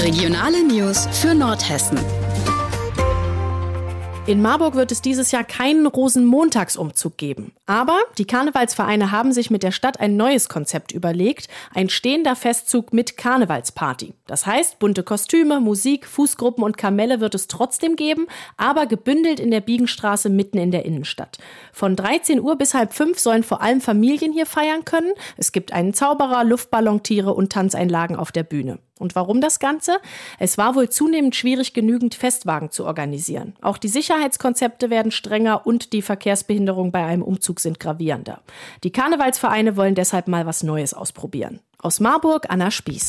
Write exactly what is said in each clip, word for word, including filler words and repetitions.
Regionale News für Nordhessen. In Marburg wird es dieses Jahr keinen Rosenmontagsumzug geben. Aber die Karnevalsvereine haben sich mit der Stadt ein neues Konzept überlegt. Ein stehender Festzug mit Karnevalsparty. Das heißt, bunte Kostüme, Musik, Fußgruppen und Kamelle wird es trotzdem geben, aber gebündelt in der Biegenstraße mitten in der Innenstadt. Von dreizehn Uhr bis halb fünf sollen vor allem Familien hier feiern können. Es gibt einen Zauberer, Luftballontiere und Tanzeinlagen auf der Bühne. Und warum das Ganze? Es war wohl zunehmend schwierig, genügend Festwagen zu organisieren. Auch die Sicherheitskonzepte werden strenger und die Verkehrsbehinderungen bei einem Umzug sind gravierender. Die Karnevalsvereine wollen deshalb mal was Neues ausprobieren. Aus Marburg, Anna Spieß.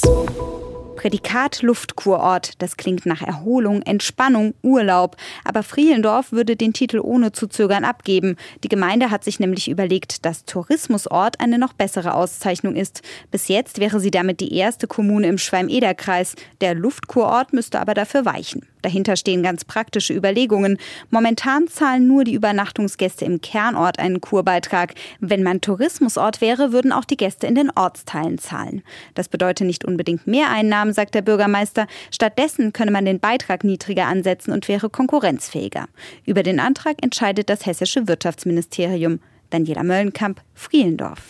Prädikat Luftkurort, das klingt nach Erholung, Entspannung, Urlaub. Aber Frielendorf würde den Titel ohne zu zögern abgeben. Die Gemeinde hat sich nämlich überlegt, dass Tourismusort eine noch bessere Auszeichnung ist. Bis jetzt wäre sie damit die erste Kommune im Schwalm-Eder-Kreis. Der Luftkurort müsste aber dafür weichen. Dahinter stehen ganz praktische Überlegungen. Momentan zahlen nur die Übernachtungsgäste im Kernort einen Kurbeitrag. Wenn man Tourismusort wäre, würden auch die Gäste in den Ortsteilen zahlen. Das bedeutet nicht unbedingt mehr Einnahmen, sagt der Bürgermeister. Stattdessen könne man den Beitrag niedriger ansetzen und wäre konkurrenzfähiger. Über den Antrag entscheidet das hessische Wirtschaftsministerium. Daniela Möllenkamp, Frielendorf.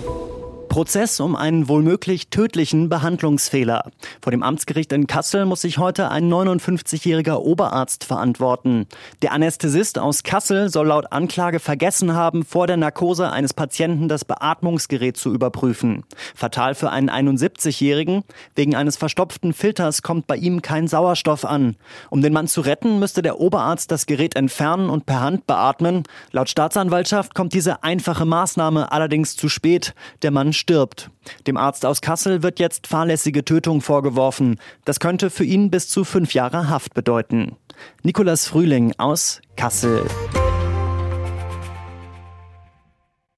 Prozess um einen wohlmöglich tödlichen Behandlungsfehler. Vor dem Amtsgericht in Kassel muss sich heute ein neunundfünfzigjähriger Oberarzt verantworten. Der Anästhesist aus Kassel soll laut Anklage vergessen haben, vor der Narkose eines Patienten das Beatmungsgerät zu überprüfen. Fatal für einen einundsiebzigjährigen. Wegen eines verstopften Filters kommt bei ihm kein Sauerstoff an. Um den Mann zu retten, müsste der Oberarzt das Gerät entfernen und per Hand beatmen. Laut Staatsanwaltschaft kommt diese einfache Maßnahme allerdings zu spät. Der Mann stirbt. Dem Arzt aus Kassel wird jetzt fahrlässige Tötung vorgeworfen. Das könnte für ihn bis zu fünf Jahre Haft bedeuten. Nikolas Frühling aus Kassel.